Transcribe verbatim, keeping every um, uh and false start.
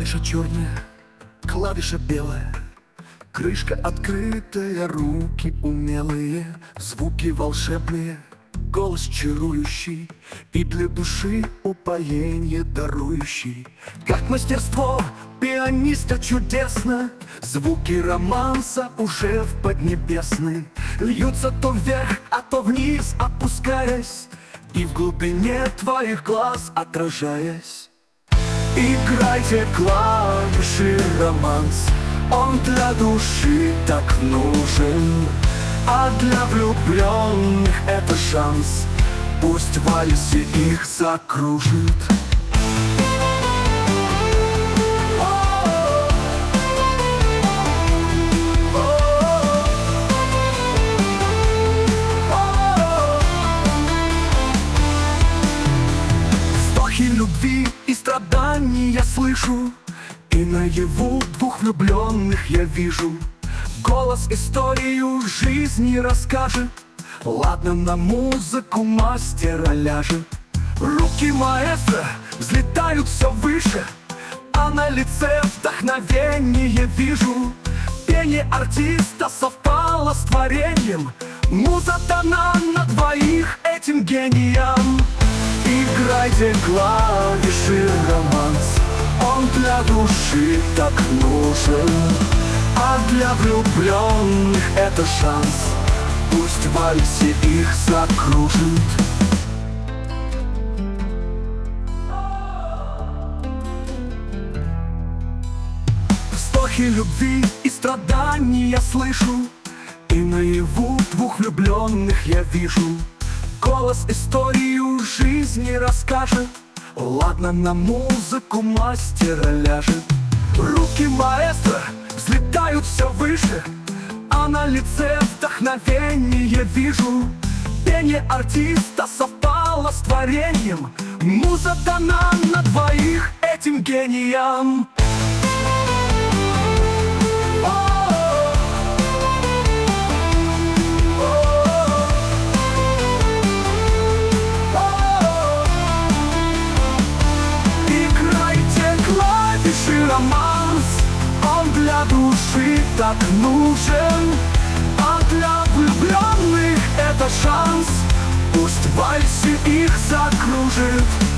Клавиша черная, клавиша белая, крышка открытая, руки умелые, звуки волшебные, голос чарующий и для души упоение дарующий. Как мастерство пианиста чудесно, звуки романса уже в Поднебесной льются то вверх, а то вниз опускаясь, и в глубине твоих глаз отражаясь. Играйте клавиши, романс, он для души так нужен, а для влюбленных это шанс, пусть в вальсе их закружит. Вздохи любви и страданий я слышу, и наяву двух влюбленных я вижу. Голос историю жизни расскажет, ладно, на музыку мастера ляжет. Руки маэстро взлетают все выше, а на лице вдохновение вижу. Пение артиста совпало с творением, муза дана на двоих этим гениям. Играйте клавиши, романс, он для души так нужен, а для влюбленных это шанс, пусть в вальсе их закружит. Вздохи любви и страданий я слышу, и наяву двух влюбленных я вижу. Голос историю жизни расскажет, ладно, на музыку мастера ляжет. Руки маэстро взлетают все выше, а на лице вдохновение вижу. Пение артиста совпало с творением, муза дана на двоих этим гениям. Романс, он для души так нужен, а для влюбленных это шанс, пусть в вальсе их закружит.